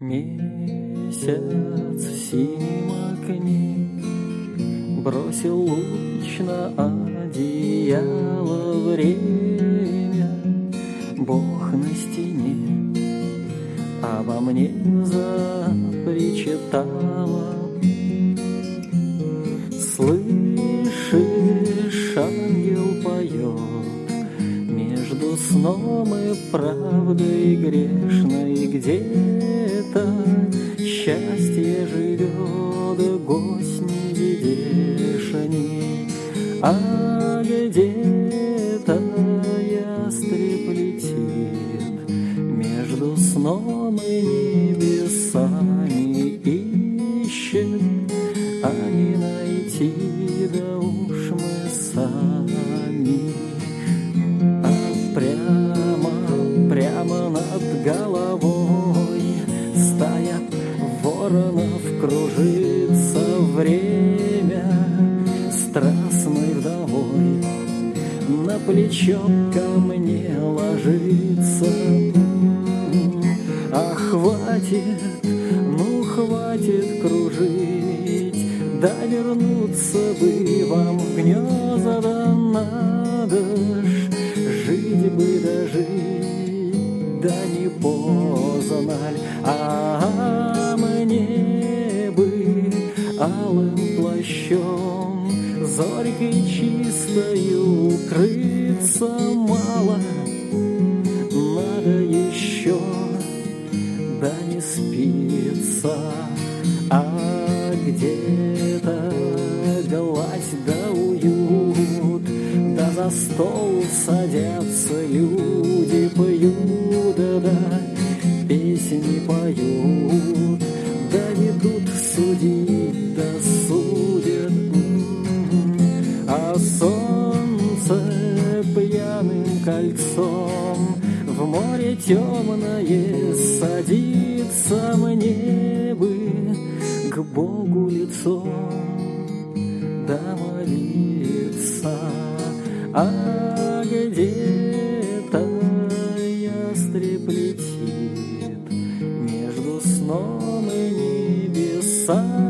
Месяц в синем окне бросил луч на одеяло время. Бог на стене обо мне запричитала. Слышишь, ангел поет между сном и правдой грешной. Где-то счастье живет, гость невидешний, а где-то ястреб летит между сном и небесами. Ищет, а не найти, да уж мы сами. А прямо над головой стая воронов кружится. Время страстной вдовой на плечо ко мне ложится. А хватит, ну хватит кружить, да вернуться бы вам в гнезда, да надо ж жить бы дожить, да не поздно ль. А мне бы алым плащом зорькой чистою укрыться. Мало надо еще, да не спится. А где-то гладь да уют, да за стол садятся люди, пьют, да песни поют, да ведут судить, да судят. А солнце пьяным кольцом в море темное садится. Мне бы к Богу лицом да молиться. А где-то ястреб летит между сном и небесами.